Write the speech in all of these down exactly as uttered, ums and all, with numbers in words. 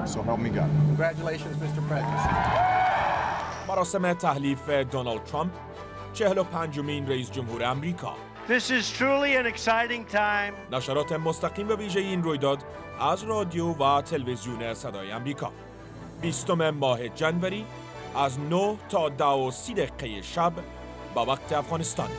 So help me God. Congratulations, mister President. مراسم تحلیف دونالد ترامپ چهل و پنجمین رئیس جمهور آمریکا. This is truly an exciting time. نشرات مستقیم و ویژه این رویداد از رادیو و تلویزیون صدای آمریکا. بیستم ماه جنوری از نه تا ده و سی دقیقه شب با وقت افغانستان.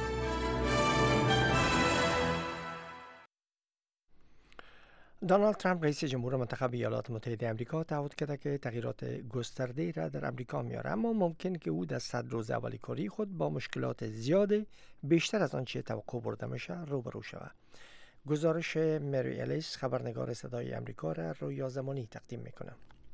دونالد ترامپ رئیس جمهور منتخب ایالات متحده آمریکا تعهد کرده که تغییرات گسترده را در آمریکا میاره، اما ممکن که او در صد روز اولی کاری خود با مشکلات زیاد بیشتر از آنچه توقع برده میشه روبرو شود. گزارش مری الیس خبرنگار صدای آمریکا را رویا زمانی تقدیم میکنه.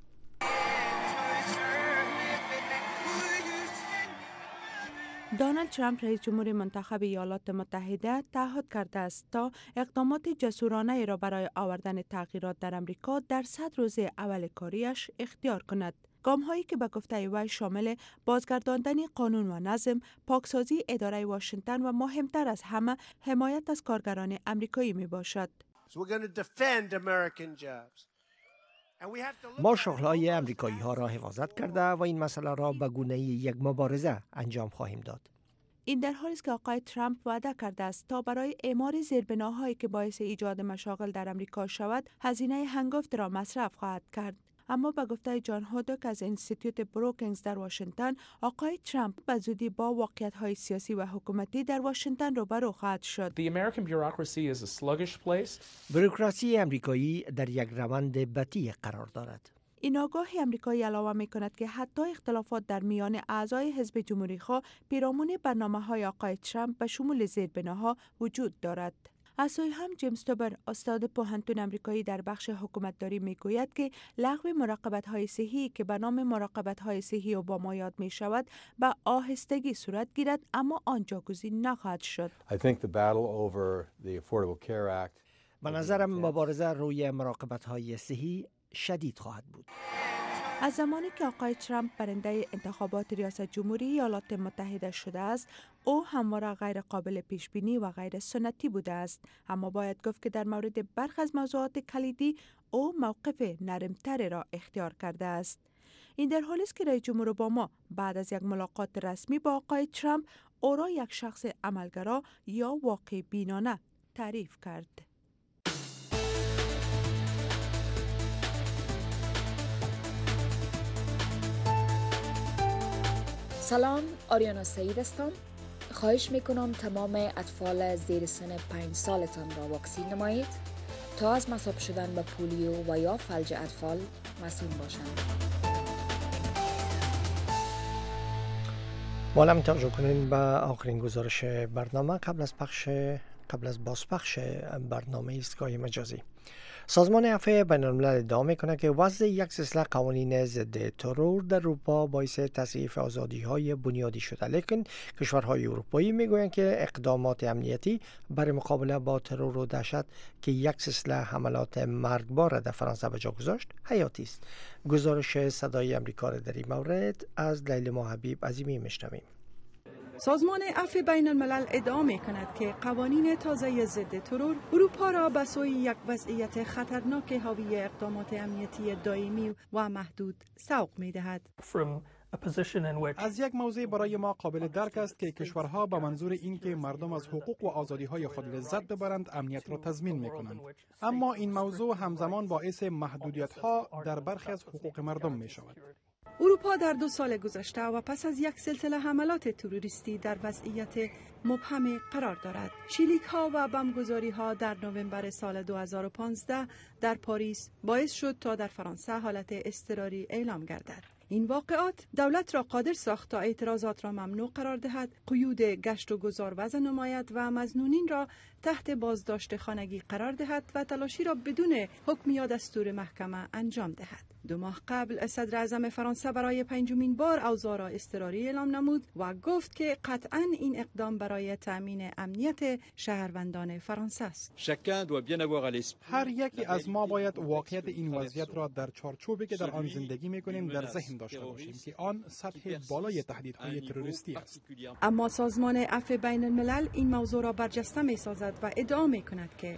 دونالد ترامپ رئیس جمهور منتخب ایالات متحده تعهد کرده است تا اقدامات جسورانه را برای آوردن تغییرات در آمریکا در صد روز اول کاریش اختیار کند. گام هایی که به گفته وی شامل بازگرداندن قانون و نظم، پاکسازی اداره واشنگتن و مهمتر از همه حمایت از کارگران آمریکایی می باشد. So we're going to defend American jobs. ما شغل‌های امریکایی ها را حفاظت کرده و این مسئله را به گونه یک مبارزه انجام خواهیم داد. این در حالی است که آقای ترامپ وعده کرده است تا برای اعمار زیربناهایی که باعث ایجاد مشاغل در امریکا شود، هزینه هنگفت را مصرف خواهد کرد. اما به گفته جان هودک از انستیتوت بروکینگز در واشنگتن، آقای ترامپ به زودی با واقعیت‌های سیاسی و حکومتی در واشنگتن روبرو خواهد شد. The American bureaucracy is a sluggish place. بروکراسی امریکایی در یک روند بطیء قرار دارد. این آگاهی امریکایی علاوه می کند که حتی اختلافات در میان اعضای حزب جمهوری خواه پیرامون برنامه‌های آقای ترامپ به شمول زیربناها وجود دارد. از سوی هم جیمز توبر، استاد پوهنتون امریکایی در بخش حکومتداری میگوید که لغو مراقبت‌های صحی که به نام مراقبت‌های صحی اوباما یاد می شود به آهستگی صورت گیرد، اما آن جاگزین نخواهد شد. I think the battle over the Affordable Care Act. به نظرم مبارزه روی مراقبت‌های صحی شدید خواهد بود. از زمانی که آقای ترامپ برنده انتخابات ریاست جمهوری ایالات متحده شده است، او همواره غیر قابل پیش بینی و غیر سنتی بوده است، اما باید گفت که در مورد برخی از موضوعات کلیدی او موقف نرمتر را اختیار کرده است. این در حالی است که رئیس جمهور اوباما بعد از یک ملاقات رسمی با آقای ترامپ او را یک شخص عملگرا یا واقع بینانه تعریف کرد. سلام، آریانا سعید هستم. خواهش میکنم تمام اطفال زیر سن پنج سالتان را واکسین نمایید تا از مصاب شدن به پولیو و یا فلج اطفال مسئول باشند. مالم توجه کنین به آخرین گزارش برنامه قبل از پخش قبل از بازپخش برنامه ایستگاه مجازی. سازمان عفو بین‌الملل ادعا می‌کند که وضع یک سلسله قوانین ضد ترور در اروپا باعث تضعیف آزادی‌های بنیادی شده، لیکن کشورهای اروپایی می‌گویند که اقدامات امنیتی برای مقابله با ترور و دهشت که یک سلسله حملات مرگبار در فرانسه به جا گذاشت حیاتی است. گزارش صدای آمریکا را در این مورد از لیلا حبیب عظیمی می‌شنویم. سازمان عفو بین الملل ادعا می کند که قوانین تازه ضد ترور اروپا را به سوی یک وضعیت خطرناک حاوی اقدامات امنیتی دائمی و محدود سوق می دهد. از یک موضوع برای ما قابل درک است که کشورها به منظور اینکه مردم از حقوق و آزادی‌های خود لذت ببرند امنیت را تضمین می‌کنند، اما این موضوع همزمان باعث محدودیت‌ها در برخی از حقوق مردم می‌شود. اروپا در دو سال گذشته و پس از یک سلسله حملات تروریستی در وضعیت مبهم قرار دارد. شلیک ها و بمبگذاری ها در نوامبر سال دو هزار و پانزده در پاریس باعث شد تا در فرانسه حالت اضطراری اعلام گردد. این واقعات دولت را قادر ساخت تا اعتراضات را ممنوع قرار دهد، قیود گشت و گذار وضع نماید و مظنونین را تحت بازداشت خانگی قرار دهد و تلاشی را بدون حکم یا دستور محکمه انجام دهد. دو ماه قبل صدر اعظم فرانسه برای پنجمین بار اوضاع را اضطراری اعلام نمود و گفت که قطعاً این اقدام برای تأمین امنیت شهروندان فرانسه است. هر یکی از ما باید واقعیت این وضعیت را در چارچوبی که در آن زندگی می‌کنیم در ذهن داشته باشیم که آن سطح بالای تهدیدهای تروریستی است. اما سازمان عفو بین الملل این موضوع را برجسته می‌سازد و ادعا می‌کند که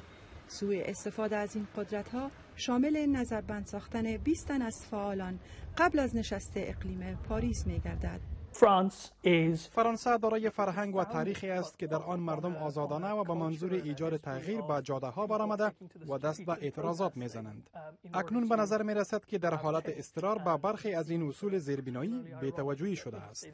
سوء استفاده از این قدرت‌ها شامل نظربند ساختن بیست تن از فعالان قبل از نشست اقلیم پاریس می‌گردد. فرانسه دارای فرهنگ و تاریخی است که در آن مردم آزادانه و به منظور ایجاد تغییر به جاده ها برآمده و دست به اعتراضات میزنند. اکنون به نظر می رسد که در حالت اضطرار به برخی از این اصول زیربنایی بی‌توجهی شده است.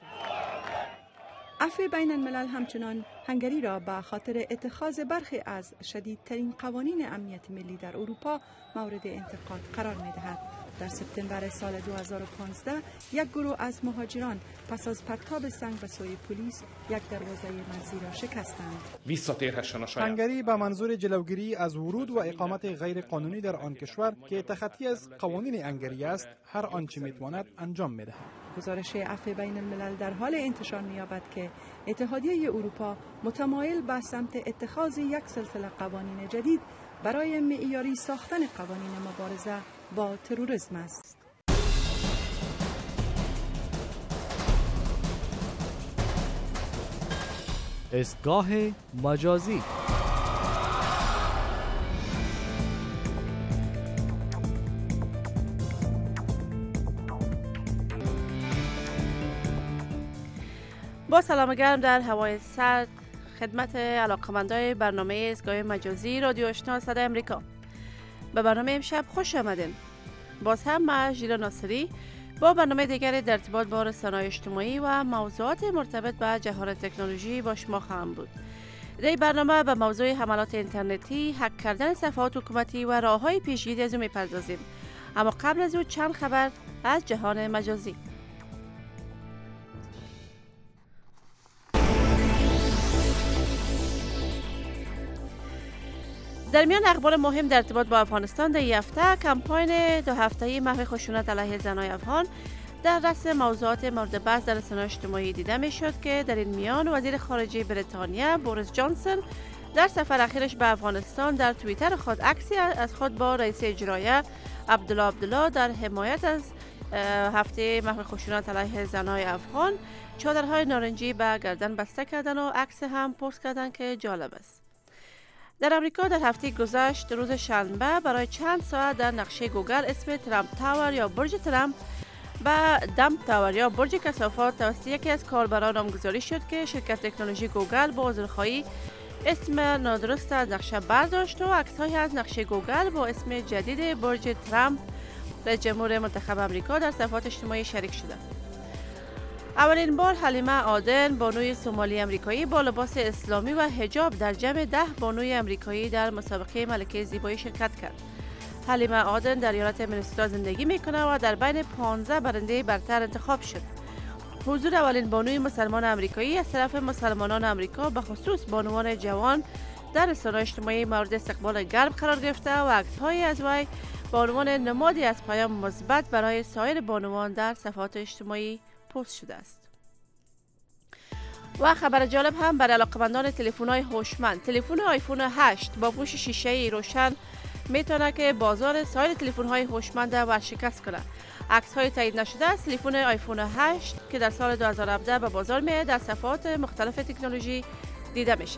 عفو بین الملل همچنان هنگری را به خاطر اتخاذ برخی از شدیدترین قوانین امنیت ملی در اروپا مورد انتقاد قرار می دهد. در سپتامبر سال دو هزار و پانزده یک گروه از مهاجران پس از پرتاب سنگ به سوی پلیس یک دروازه مرزی را شکستند. هنگری به منظور جلوگیری از ورود و اقامت غیر قانونی در آن کشور که تخطی از قوانین هنگری است، هر آنچه میتواند انجام میدهد. گزارش عفو بین الملل در حال انتشار می‌یابد که اتحادیه اروپا متمایل به سمت اتخاذ یک سلسله قوانین جدید برای معیاری ساختن قوانین مبارزه با تروریسم است. ایستگاه مجازی. با سلام گرم در هوای سرد خدمت علاقمندای برنامه ایستگاه مجازی رادیو آشنا صدای امریکا. به برنامه امشب خوش آمدین. باز هم من ژیلا ناصری با برنامه دیگری در ارتباط با رسانه‌های اجتماعی و موضوعات مرتبط با جهان تکنولوژی با شما خواهم بود. در این برنامه به موضوع حملات اینترنتی، هک کردن صفحات حکومتی و راه‌های پیشگیری از او می‌پردازیم. اما قبل از او چند خبر از جهان مجازی. در میان اخبار مهم در ارتباط با افغانستان در این هفته کمپاین دو هفته‌ای محو خشونت علیه زنان افغان در رأس موضوعات مورد بحث در رسانه‌های اجتماعی دیده می‌شد که در این میان وزیر خارجه بریتانیا بوریس جانسون در سفر اخیرش به افغانستان در توییتر خود عکسی از خود با رئیس اجرایی عبدالله عبدالله در حمایت از هفته محو خشونت علیه زنان افغان چادرهای نارنجی به گردن بسته کردن و عکس هم پست کردن که جالب است. در امریکا در هفته گذشت روز شنبه برای چند ساعت در نقشه گوگل اسم ترامپ تاور یا برج ترامپ و دمپ تاور یا برج کثافات توسط یکی از کاربران نامگذاری شد که شرکت تکنولوژی گوگل با عذرخواهی اسم نادرست از نقشه برداشت و عکس‌هایی از نقشه گوگل با اسم جدید برج ترامپ رئیس جمهور منتخب امریکا در صفحات اجتماعی شریک شده. اولین بار حلیمه عادن بانوی سومالی امریکایی با لباس اسلامی و حجاب در جمع ده بانوی امریکایی در مسابقه ملکه زیبایی شرکت کرد. حلیمه عادن در ایالت مینسوتا زندگی میکنه و در بین پانزده برنده برتر انتخاب شد. حضور اولین بانوی مسلمان امریکایی از طرف مسلمانان امریکا به خصوص بانوان جوان در رسانه‌های اجتماعی مورد استقبال گرم قرار گرفته و عکس‌هایی از وی با عنوان نمادی از پیام مثبت برای سایر بانوان در صفحات اجتماعی پست شده است. و خبر جالب هم برای علاقمندان تلفن‌های هوشمند، تلفن آیفون هشت با پوش شیشه‌ای روشن میتونه که بازار سایر تلفن‌های هوشمند ورشکست کنه. عکس‌های تایید نشده از تلفن آیفون هشت که در سال دو هزار و هفده به بازار میاد در صفحات مختلف تکنولوژی دیده میشه.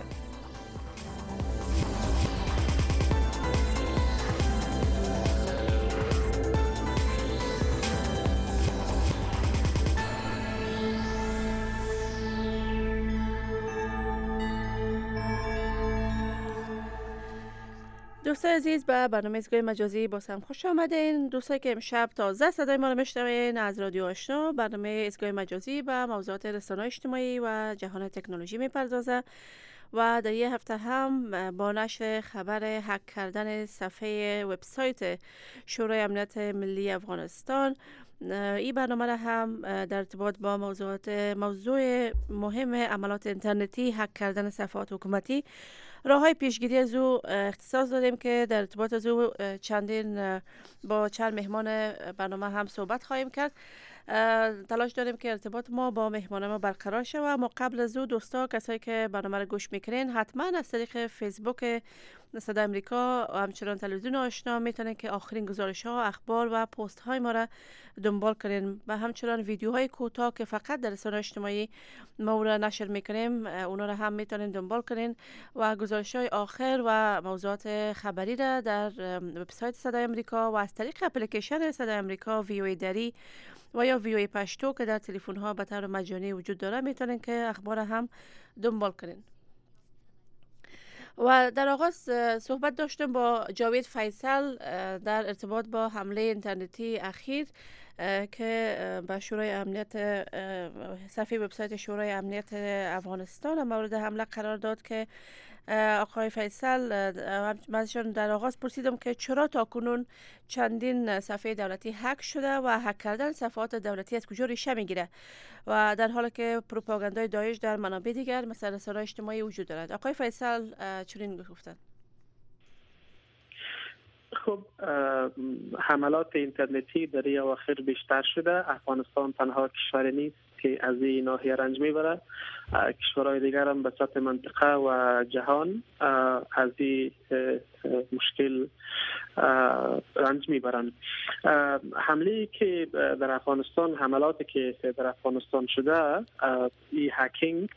دوستای عزیز به برنامه ایستگاه مجازی باز هم خوش آمدین. دوستایی که امشب تازه صدای ما رو میشنوین از رادیو آشنا، برنامه ایستگاه مجازی به موضوعات رسانه‌های اجتماعی و جهان تکنولوژی میپردازه و در یه هفته هم با نشر خبر هک کردن صفحه وبسایت شورای امنیت ملی افغانستان این برنامه را هم در ارتباط با موضوعات موضوع مهم عملات اینترنتی، هک کردن صفحات حکومتی، راه‌های پیشگیری از او اختصاص دادیم که در ارتباط از او چندین با چند مهمان برنامه هم صحبت خواهیم کرد. تلاش داریم که ارتباط ما با مهمان ما برقرار شود. اما قبل از او دوستا، کسایی که برنامه رو گوش میکنین حتما از طریق فیسبوک صدای امریکا و همچنان تلویزیون آشنا میتونن که آخرین گزارش ها، اخبار و پست های ما را دنبال کنین و همچنان ویدیوهای کوتاه که فقط در رسانه‌های اجتماعی ما را نشر میکنیم اونا را هم میتونین دنبال کنین و گزارش های آخر و موضوعات خبری را در وبسایت صدای امریکا و از طریق اپلیکیشن صدای امریکا وی او ای دری و یا وی او ای پشتو که در تلفن ها به طور مجانی وجود داره میتونین که اخبار هم دنبال کنین. و در آغاز صحبت داشتم با جاوید فیصل در ارتباط با حمله اینترنتی اخیر که به شورای امنیت، صفحه وبسایت شورای امنیت افغانستان مورد حمله قرار داد که آقای فیصل من در آغاز پرسیدم که چرا تا کنون چندین صفحه دولتی هک شده و هک کردن صفحات دولتی از کجا ریشه میگیره و در حالی که پروپاگاندای داعش در منابع دیگر مثل رسانه‌های اجتماعی وجود دارد. آقای فیصل چنین گفتند. خب حملات اینترنتی در این اواخر بیشتر شده. افغانستان تنها کشور نیست که از این ناحیه رنج میبره، کشورهای دیگر هم به سطح منطقه و جهان از این مشکل رنج میبرند. حمله که در افغانستان، حملاتی که در افغانستان شده، این هکینگ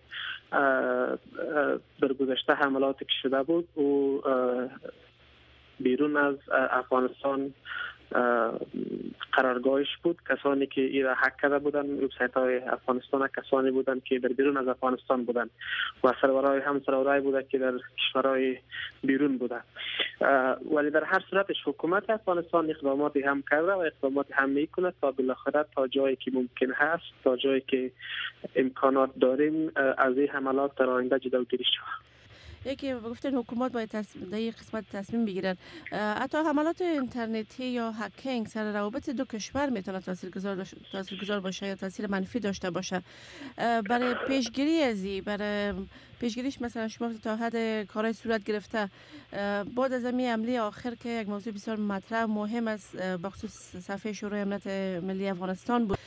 در گذشته حملاتی که شده بود و بیرون از افغانستان قرارگاهش بود. کسانی که این را هک کرده بودن وبسایت های افغانستان کسانی بودن که در بیرون از افغانستان بودن و سرورهای هم سرورهای بوده که در کشورهای بیرون بوده. ولی در هر صورتش حکومت افغانستان اقداماتی هم کرده و اقداماتی هم میکنه تا بالاخره تا جایی که ممکن هست، تا جایی که امکانات داریم، از این حملات در آینده جلوگیری شود. یکی گفتن حکومت باید در این قسمت تصمیم بگیرن. حتی حملات اینترنتی یا هکینگ سر روابط دو کشور میتونه تاثیرگذار تاثیرگذار باشه یا تاثیر منفی داشته باشه. برای پیشگیری از این، برای پیشگیریش مثلا شما تا حد کارهای صورت گرفته بعد از این حمله آخر که یک موضوع بسیار مطرح مهم است بخصوص صفحه شورای امنیت ملی افغانستان بود،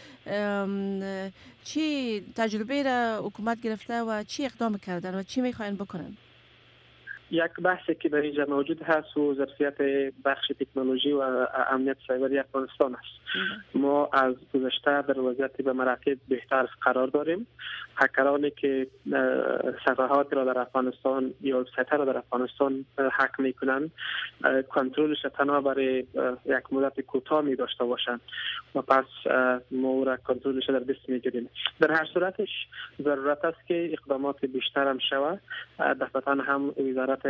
چی تجربه را حکومت گرفته و چی اقدام کردن و چی میخواین بکنن؟ یک بحثی که در اینجا موجود هست و ظرفیت بخش تکنولوژی و امنیت سایبری افغانستان است. ما از گذشته در وضعیت به مراتب بهتر قرار داریم. هکرانی که صفحات را در افغانستان یا وبسایت را در افغانستان هک میکنند، کنترلش تنها برای یک مدت کوتاه می داشته باشند و پس ما را کنترلش در دست میگیریم. در هر صورتش ضرورت است که اقدامات بیشتر هم شود. دفعتا هم وزارت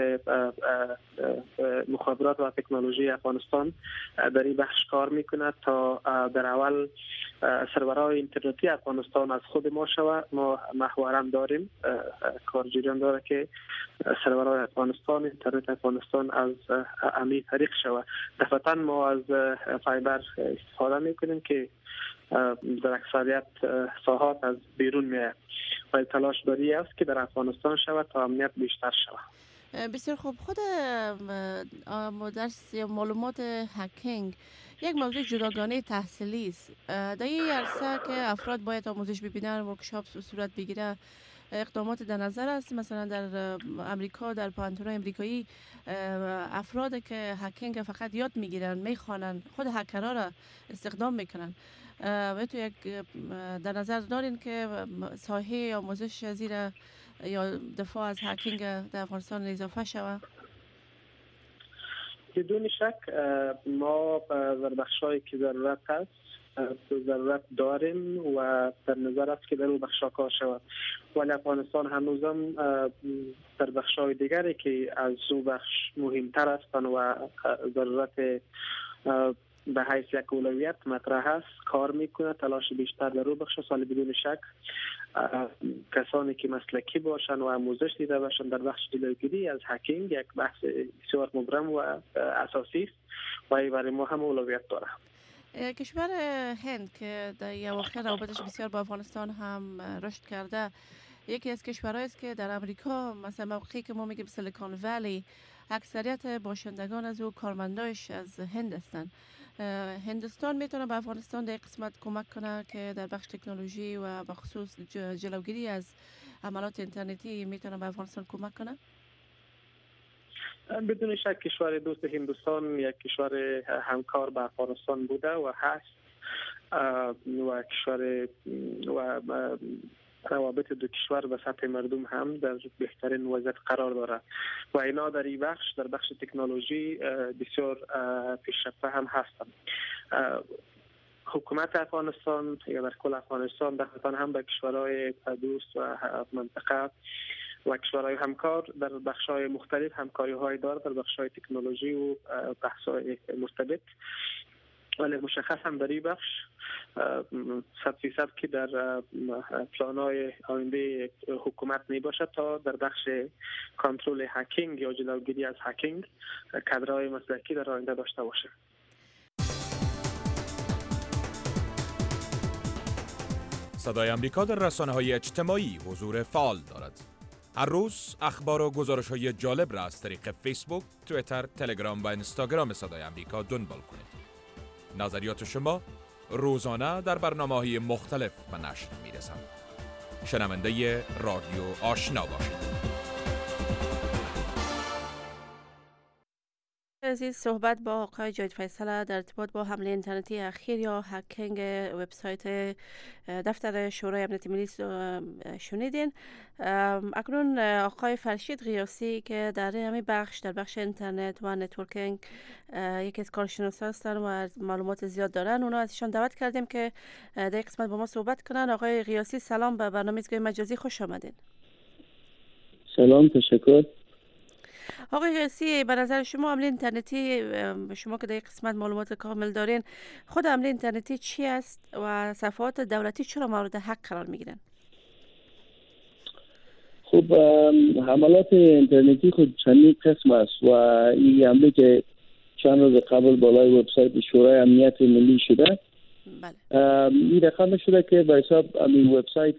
مخابرات و تکنولوژی افغانستان در این بخش کار میکنه تا در اول سرورهای اینترنتی افغانستان از خود ما شود. ما محورم داریم، کارجویان داره که سرورهای افغانستان، اینترنت افغانستان از امی طریق شود. دفعتا ما از فایبر استفاده میکنیم که در اکثریت ساحات از بیرون میاد و تلاش داری است که در افغانستان شود تا امنیت بیشتر شود. بسیار خوب. خود درس یا معلومات هکینگ یک موضوع جداگانه تحصیلی است. در این عرصه که افراد باید آموزش ببینن، ورکشاپ صورت بگیره، اقدامات در نظر است. مثلا در امریکا، در پانتونای امریکایی افراد که هکینگ فقط یاد میگیرن، میخوانن، خود هکرها را استخدام میکنن. و تو یک در نظر دارین که ساحه آموزش زیر یا دفاع از هکینگ در افغانستان اضافه شود؟ بدون شک ما در بخشایی که ضرورت هست ضرورت داریم و در نظر است که در اون بخشا کار شود. ولی افغانستان هنوزم در بخشای دیگری که از اون بخش مهمتر هستند و ضرورت به حیث یک اولویت مطرح است کار میکنه. تلاش بیشتر در اون بخش سال بدون شک کسانی که مسلکی باشن و آموزش دیده باشن در بخش جلوگیری از هکینگ یک بحث بسیار مبرم و اساسی است و این برای ما هم اولویت داره. کشور هند که در اواخر روابطش بسیار با افغانستان هم رشد کرده، یکی از کشورهایی است که در امریکا مثلا موقعی که ما میگیم سیلیکون ولی اکثریت باشندگان از او کارمندایش از هند هستند. هندوستان میتونه به افغانستان در قسمت کمک کنه که در بخش تکنولوژی و به خصوص جلوگیری از حملات اینترنتی میتونه به افغانستان کمک کنه؟ بدون شک کشور دوست هندوستان یک کشور همکار به افغانستان بوده و هست و کشور و روابط دو کشور و سطح مردم هم در بهترین وضعیت قرار دارد و اینا در این بخش در بخش تکنولوژی بسیار پیشرفته هم هستند. حکومت افغانستان یا در کل افغانستان دقیقاً هم به کشورهای دوست و منطقه و کشورهای همکار در بخش‌های مختلف همکاری‌های دارد در بخش‌های تکنولوژی و بحث‌های مرتبط، ولی مشخص هم در این بخش صد فیصد که در پلان‌های آینده حکومت می باشد تا در بخش کنترل هکینگ یا جلوگیری از هکینگ کادرهای مسلکی در آینده داشته باشه. صدای آمریکا در رسانه‌های اجتماعی حضور فعال دارد. هر روز اخبار و گزارش‌های جالب را از طریق فیسبوک، توییتر، تلگرام و اینستاگرام صدای آمریکا دنبال کنید. نظریات شما روزانه در برنامه‌های مختلف به نشر می‌رسند. شنونده رادیو آشنا باشید. عزیز، صحبت با آقای جاوید فیصل در ارتباط با حمله اینترنتی اخیر یا هکینگ وبسایت دفتر شورای امنیت ملی شنیدین. اکنون آقای فرشید قیاسی که در همین بخش در بخش اینترنت و نتورکینگ یکی از کارشناسان هستن و معلومات زیاد دارن، اونا ازشان دعوت کردیم که در این قسمت با ما صحبت کنن. آقای قیاسی سلام، به برنامه ایستگاه مجازی خوش آمدین. سلام، تشکر. آقای قیاسی، به نظر شما حمله اینترنتی، شما که در این قسمت معلومات کامل دارین، خود حمله اینترنتی چی است و صفحات دولتی چرا مورد حق قرار میگیرن؟ خب حملات اینترنتی خود چندین قسم است و این حمله که چند روز قبل بالای وبسایت شورای امنیت ملی شده، بله. این رقم شده که به حساب این وبسایت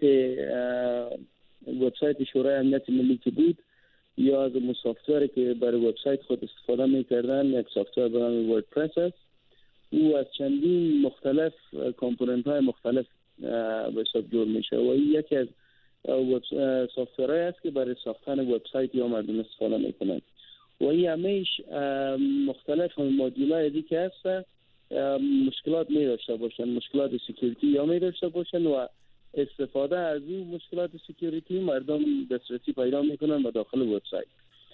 وبسایت شورای امنیت ملی که بود یا از سافتوری که برای وبسایت خود استفاده می‌کردن، یک سافتور به نام وردپرس است. او از چندین مختلف کامپوننت‌های مختلف به حساب جور میشه و این یکی از سافتورهایی است که برای ساختن وبسایت یا مردم استفاده میکنند و این همیش مختلف مدیول‌های دیگه که هست مشکلات می داشته باشن، مشکلات سکیوریتی یا می داشته باشن و استفاده از این مشکلات سکیوریتی مردم دسترسی پیدا میکنن به داخل وبسایت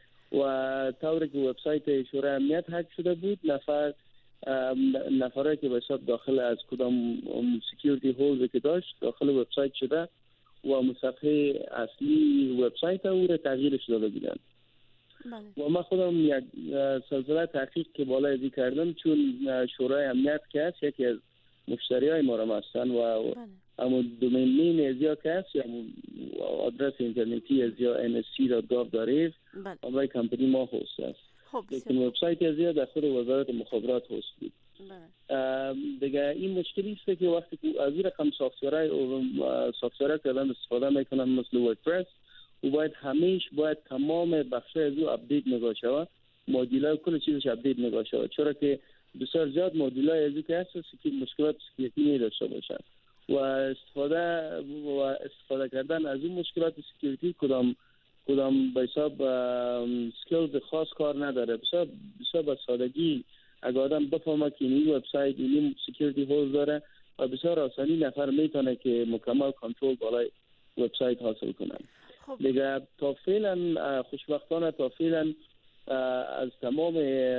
و طوری که وبسایت شورای امنیت هک شده بود، نفر نفرایی که به حساب داخل از کدام سکیوریتی هولز که داشت داخل وبسایت شده و صفحه اصلی وبسایت او را تغییرش داده بودن. و من خودم یک سلسله تحقیق که بالای ازی کردم، چون شورای امنیت که هست یکی از مشتری های ما را هستن و اما دومین نیم ازیا که هست یا آدرس اینترنتی ازیا ان اس سی دات گاو دات ای اف برای کمپنی ما هست است. لیکن وبسایت ازیا در خود وزارت مخابرات هست بود. دیگه این مشکلی است که وقتی که از این رقم سافتورهای سافتورها که الان استفاده میکنن مثل وردپرس و باید همیش باید تمام بخشای از او اپدیت نگاه شود، مدیولای کل چیزش اپدیت نگاه شود، چرا که بسیار زیاد مدیولای از او که هست که مشکلات سکیوریتی نداشته باشن و استفاده و استفاده کردن از اون مشکلات سکیوریتی کدام کدام به حساب سکیلز خاص کار نداره. بسیار بسیار با سادگی اگر آدم بفهمه که این وبسایت این سکیوریتی هولز داره و بسیار آسانی نفر میتونه که مکمل کنترل بالای وبسایت حاصل کنه. دیگه تا فعلا خوشبختانه تا فعلا از تمام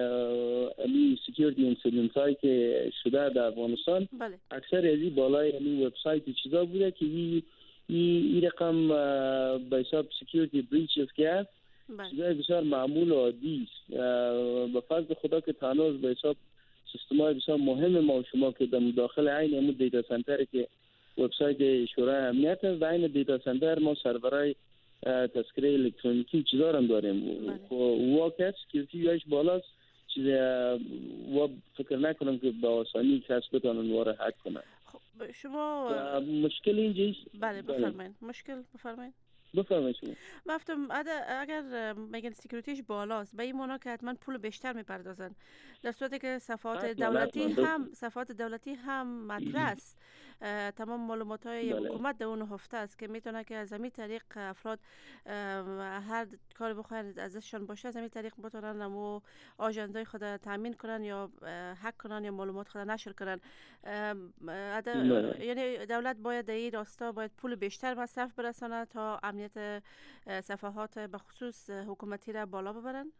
این سکیوریتی اینسیدنت هایی که شده در افغانستان، بله. اکثر ازی بالای این وبسایت چیزا بوده که این این رقم به حساب سکیوریتی بریچز که هست چیزای بسیار معمول و عادی است. به فضل خدا که تنوز به حساب سیستم های بسیار مهم ما و شما که در داخل عین همون دیتا سنتر که وبسایت شورای امنیت است، در این دیتا سنتر ما سرورهای تذکره الکترونیکی چیزا هم داریم و واقعا سکیوریتی یاش بالاست، چیز و فکر نکنم که با آسانی کس بتونن واره هک کنن. خب شما مشکل اینجاست. بله بفرمایید. مشکل بفرمایید. بفرمایید شما. مفتم اگر میگن سکیوریتیش بالاست به این معنا که حتما پول بیشتر میپردازن، در صورتی که صفحات دولتی هم صفحات دولتی هم مطرح است. تمام معلومات های حکومت در اون هفته است که میتونه که از همین طریق افراد هر کار بخواهند ازشان باشه از همین طریق بتونن نمو آژندای خود تامین کنن یا هک کنن یا معلومات خود نشر کنن. یعنی دولت باید در این راستا باید پول بیشتر مصرف برسانه تا امنیت صفحات به خصوص حکومتی را بالا ببرن.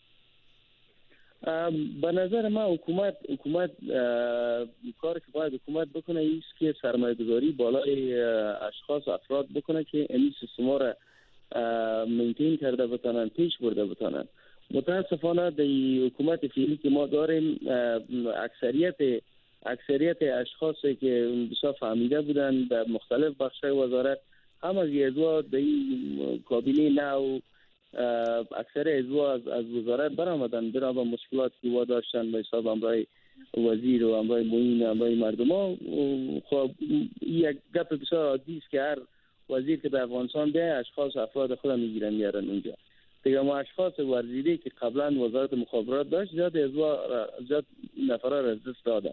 به نظر من حکومت حکومت کاری که باید حکومت بکنه ایست که سرمایه گذاری بالای اشخاص و افراد بکنه که این سیستما را مینتین کرده بتانن، پیش برده بتانن. متاسفانه در حکومت فعلی که ما داریم اکثریت اکثریت اشخاصی که بسیار فهمیده بودن در مختلف بخش‌های وزارت هم از عضو در این کابینه نو اکثر عضو از از وزارت برآمدن برای با مشکلات که وا داشتن به حساب امرای وزیر و امرای معین و امرای مردم ها. خب یک گپ بسیار عادی است که هر وزیر که به افغانستان بیاید اشخاص افراد خود میگیرن میارن اونجا. دیگه ما اشخاص ورزیده که قبلا وزارت مخابرات داشت زیاد عضو زیاد نفرا را از دست دادن.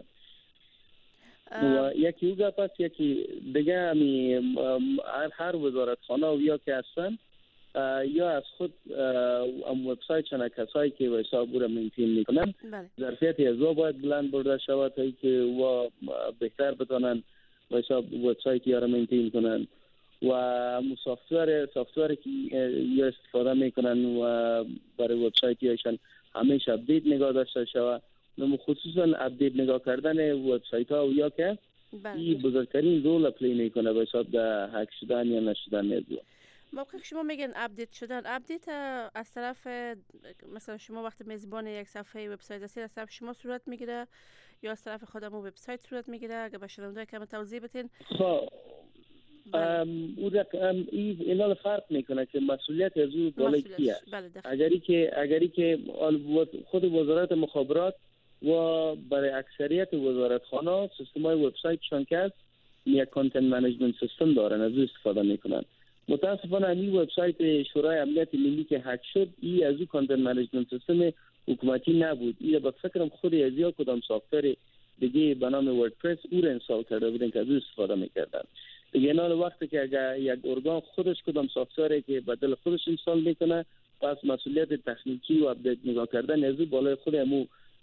و یکی او گپ است، یکی دیگه همی هر وزارت خانه و یا که هستن یا از خود ام وبسایت چنه کسایی که به حساب او را مینتین میکنن ظرفیت ازوا باید بلند برده شود تا که و بهتر بتونن به حساب وبسایت یا را مینتین کنن و سافتور سافتوری که یا استفاده میکنن و برای وبسایت یاشان همیشه اپدیت نگاه داشته شود. نمو خصوصا اپدیت نگاه کردن وبسایت ها و یا که این بزرگترین رول پلی میکنه به حساب در هک شدن یا نشدن ازوا. موقع شما میگن اپدیت شدن، اپدیت از طرف مثلا شما وقتی میزبان یک صفحه وبسایت هستید از طرف شما صورت میگیره یا از طرف خودمون وبسایت صورت میگیره؟ اگر به شنونده کم توضیح بدین. خب او رقم اینا فرق میکنه که مسئولیت از او بالای کیه. اگری که اگری که خود وزارت مخابرات و برای اکثریت وزارت خانه سیستمای وبسایتشان که است یک کانتنت منیجمنت سیستم دارن، از او استفاده میکنن. متاسفانه این وبسایت شورای امنیت ملی که هک شد ای از او کانتنت منیجمنت سیستم حکومتی نبود. این به فکرم خود ازیا کدام سافتور دیگه به نام وردپرس او را انستال کرده بودن که از او استفاده میکردن. دیگه نه وقتی که اگر یک ارگان خودش کدام سافتوری که بدل خودش انستال میکنه پس مسئولیت تکنیکی و اپدیت نگاه کردن از او بالای خود همو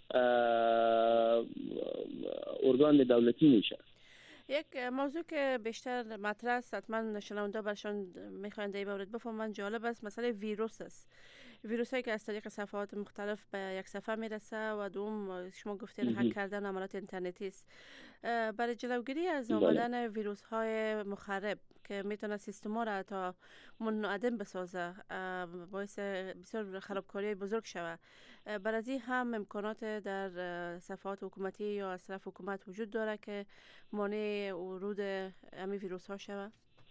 ارگان دولتی میشه. یک موضوع که بیشتر مطرح است حتما شنونده برشان میخواین در این مورد بفهمن جالب است، مسئله ویروس است. ویروس هایی که از طریق صفحات مختلف به یک صفحه میرسه و دوم شما گفتین هک کردن عملات اینترنتی است. برای جلوگیری از آمدن ویروس های مخرب که میتونه سیستما را تا منعدم بسازه باعث بسیار خرابکاری بزرگ شود، برای هم امکانات در صفحات حکومتی یا از طرف حکومت وجود داره که مانع ورود همین ویروس ها شود؟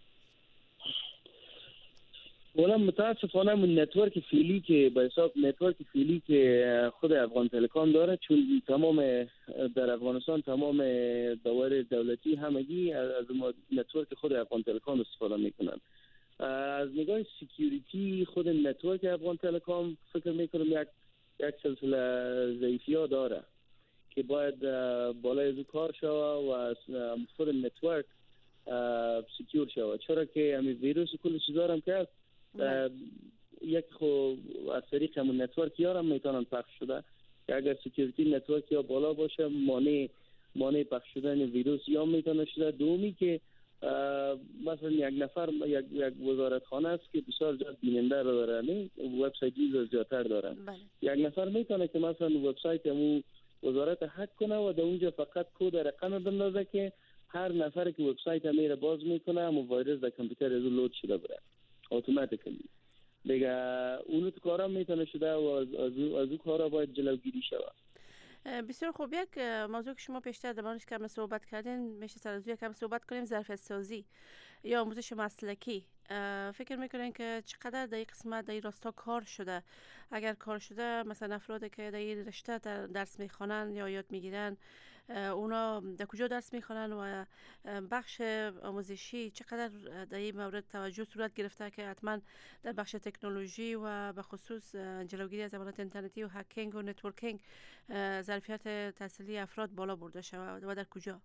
ولی متاسفانه من نتورک فعلی که به حساب نتورک فعلی که خود افغان تلکام داره، چون تمام در افغانستان تمام دوائر دولتی همگی از نتورک خود افغان تلکام استفاده میکنن. از نگاه سکیوریتی خود نتورک افغان تلکام فکر میکنم یک یک سلسله ضعیفی ها داره که باید بالای از کار شود و از خود نتورک سکیور شود، چرا که همین ویروس کل چیزا هم که یک خو از طریق همون نتورک ها هم میتونن پخش شده که اگر سکیوریتی نتورک ها بالا باشه مانع مانع پخش شدن ویروس یا میتونه شده. دومی که مثلا یک نفر یک یک وزارتخانه است که بسیار زیاد بیننده رو داره، نه وبسایت یوزر زیادتر دارن. یک نفر میتونه که مثلا وبسایت همون وزارت هک کنه و در اونجا فقط کد رقم بندازه که هر نفر که وبسایت میره باز میکنه همون ویروس در کامپیوتر از لود شده بره اتوماتیکلی. دیگه اون تو کارا میتونه شده و از از اون کارا باید جلوگیری شود. بسیار خوب. یک موضوع که شما پیشتر در موردش کم صحبت کردین میشه سر از کم صحبت کنیم، ظرفیت سازی یا آموزش مسلکی. فکر میکنین که چقدر در این قسمت در این راستا کار شده؟ اگر کار شده مثلا افرادی که در این رشته درس میخوانن یا یاد میگیرن اونا در کجا درس میخوانن و بخش آموزشی چقدر در این مورد توجه صورت گرفته که حتما در بخش تکنولوژی و به خصوص جلوگیری از امانت اینترنتی و هکینگ و نتورکینگ ظرفیت تحصیلی افراد بالا برده شود و در کجا؟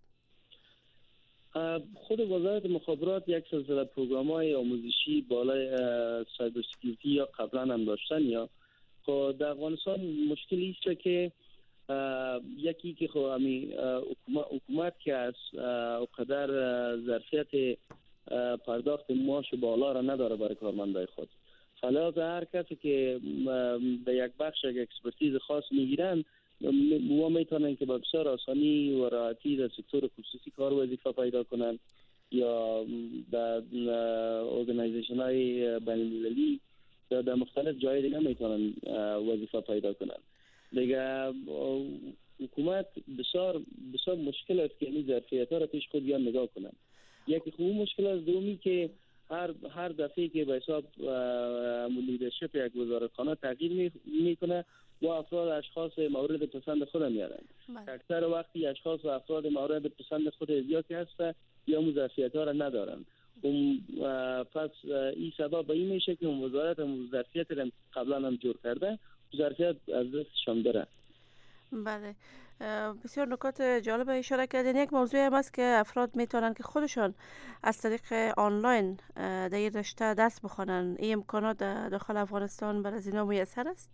خود وزارت مخابرات یک سلسله پروگرام‌های آموزشی بالای سایبر سکیوریتی یا قبلا هم داشتن. یا خب در افغانستان مشکلی است که یکی که خب همین حکومت که از اونقدر ظرفیت پرداخت معاش بالا را نداره برای کارمندای خود. فلذا هر کسی که به یک بخش یک اکسپرتیز خاص میگیرن ما میتونن که با بسیار آسانی و راحتی در سکتور خصوصی کار وظیفه پیدا کنن یا در ارگانایزیشن های بین المللی یا در مختلف جای دیگه میتونن وظیفه پیدا کنن. دیگه حکومت بسیار بسیار مشکل است که این ظرفیت‌ها را پیش خود بیان نگاه کنن. یکی خوب مشکل است دومی که هر هر دفعه که به حساب لیدرشپ یک وزارتخانه تغییر میکنه و افراد اشخاص مورد پسند خود میارن. اکثر وقتی اشخاص و افراد مورد پسند خود زیادی هسته یا ظرفیت‌ها را ندارن. اون پس این سبب به این میشه که اون وزارت هم ظرفیت را قبلا هم جور کرده، ظرفیت از دستشان بره. بله، بسیار نکات جالب اشاره کردین. یک موضوع هم است که افراد میتونن که خودشان از طریق آنلاین در این رشته درس بخونن. این امکانات داخل افغانستان برای اینا میسر است؟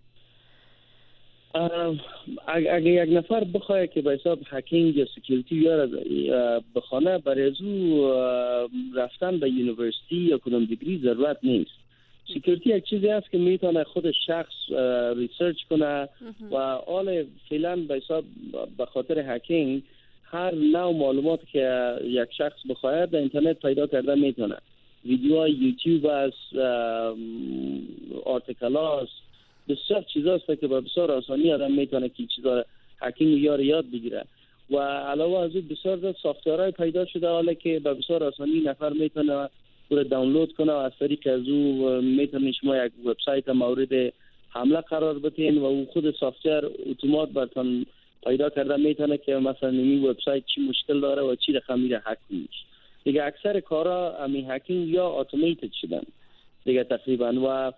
اگر یک نفر بخواه که به حساب هکینگ یا سکیوریتی یا بخونه، برای از او رفتن به یونیورسیتی یا کدام دیگری ضرورت نیست. سکیوریتی یک چیزی است که میتونه خود شخص ریسرچ کنه و حال فعلا به حساب به خاطر هکینگ هر نوع معلومات که یک شخص بخواهد در اینترنت پیدا کرده میتونه. ویدیوهای یوتیوب است، آرتیکل است، بسیار چیزا است که به بسیار آسانی آدم میتونه که چیزا هکینگ یا یاد بگیره. و علاوه از اون بسیار سافتورهای پیدا شده حالا که به بسیار آسانی نفر میتونه رو دانلود کنه و از طریق از او میتونه شما یک وبسایت مورد حمله قرار بدین و او خود سافتور اتومات براتون پیدا کرده میتونه که مثلا این وبسایت چی مشکل داره و چی رقم میره هک میشه. دیگه اکثر کارا همین هکینگ یا اتوماتد شدن دیگه تقریبا و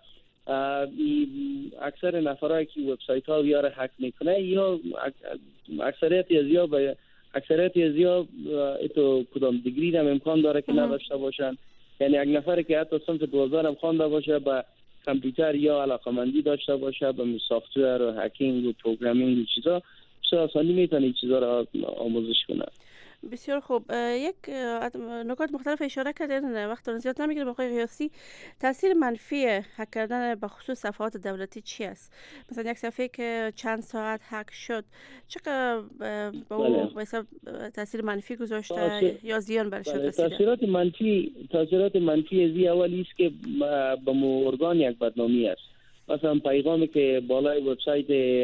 اکثر نفرایی که وبسایت ها یا را هک میکنه یا اکثریت از یا به اکثریت از یا اتو کدام دیگری هم امکان داره که نداشته باشن. یعنی یک نفر که حتی صنف دوازده هم خوانده باشه با کامپیوتر یا علاقمندی داشته باشه به سافتور و هکینگ و پروگرامینگ و چیزا بسیار آسانی میتونه این چیزا را آموزش کنه. بسیار خوب. یک نکات مختلف اشاره کردین، وقت زیاد نمیگیرم. آقای قیاسی، تاثیر منفی هک کردن به خصوص صفحات دولتی چی است؟ مثلا یک صفحه که چند ساعت هک شد چقدر به اون حساب تاثیر منفی گذاشته یا زیان برش رسیده؟ تاثیرات منفی تاثیرات منفی از اولی است که به ارگان یک بدنامی است. مثلا پیغامی که بالای وبسایت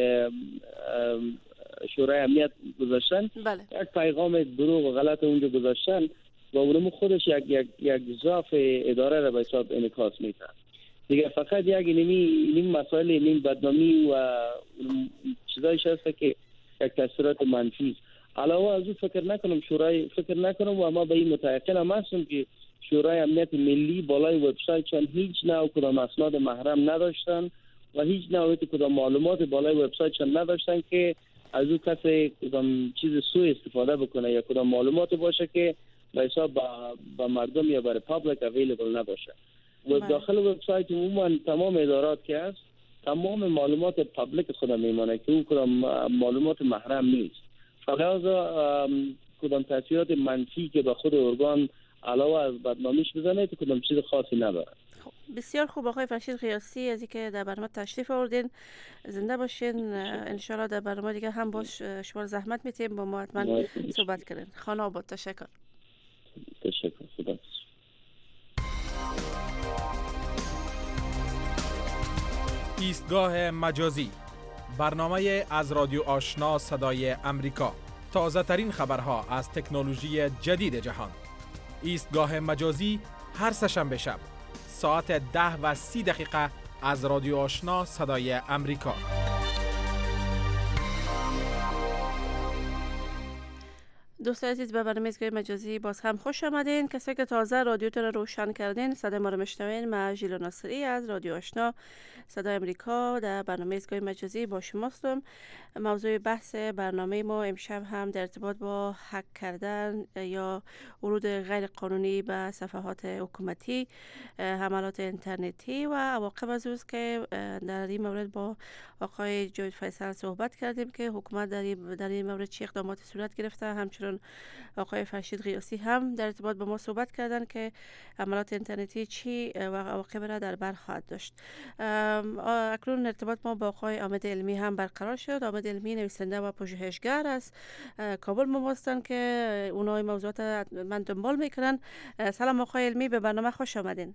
شورای امنیت گذاشتن، بله. یک پیغام دروغ و غلط اونجا گذاشتن و اونم خودش یک یک یک ضعف اداره را به حساب انعکاس میده. دیگه فقط یک اینمی این مسائل این بدنامی و چیزایش هست که یک تاثیرات منفی. علاوه از اون فکر نکنم شورای فکر نکنم و ما به این متأکدم هستم که شورای امنیت ملی بالای وبسایت چون هیچ نوع کدام اسناد محرم نداشتن و هیچ نوع کدام معلومات بالای وبسایت چون نداشتن که از او کسی کدام چیز سوء استفاده بکنه یا کدام معلومات باشه که به حساب با مردم یا برای پابلیک اویلیبل نباشه. و داخل وبسایت عموما تمام ادارات که هست تمام معلومات پابلیک خود میمانه که او کدام معلومات محرم نیست. فقط کدام تاثیرات منفی که به خود ارگان علاوه از بدنامیش بزنه تو کدام چیز خاصی نداره. بسیار خوب آقای فرشید قیاسی، از اینکه در برنامه تشریف آوردین، زنده باشین. ان شاء الله در برنامه دیگه هم باش شما زحمت میتیم با ما حتما صحبت کنین. خانه آباد. تشکر. تشکر. خدا. ایستگاه مجازی، برنامه از رادیو آشنا صدای امریکا. تازه ترین خبرها از تکنولوژی جدید جهان. ایستگاه مجازی هر سه‌شنبه شب ساعت ده و سی دقیقه از رادیو آشنا صدای امریکا. دوستان عزیز به برنامه ایستگاه مجازی باز هم خوش آمدین. کسایی که تازه رادیوتون رو روشن کردین، صدای ما رو میشنوین. من ژیلا ناصری از رادیو آشنا صدای امریکا در برنامه ایستگاه مجازی با شما هستم. موضوع بحث برنامه ما امشب هم در ارتباط با هک کردن یا ورود غیر قانونی به صفحات حکومتی، حملات اینترنتی و عواقب از اوست که در این مورد با آقای جاوید فیصل صحبت کردیم که حکومت در این در این مورد چه اقداماتی صورت گرفته. همچنین آقای فرشید قیاسی هم در ارتباط با ما صحبت کردن که حملات اینترنتی چی و عواقب را در بر خواهد داشت. اکنون ارتباط ما با آقای عامد علمی هم برقرار شد. عامد علمی نویسنده و پژوهشگر از کابل ما هستند که اونها این موضوعات من دنبال میکنن. سلام آقای علمی، به برنامه خوش آمدین.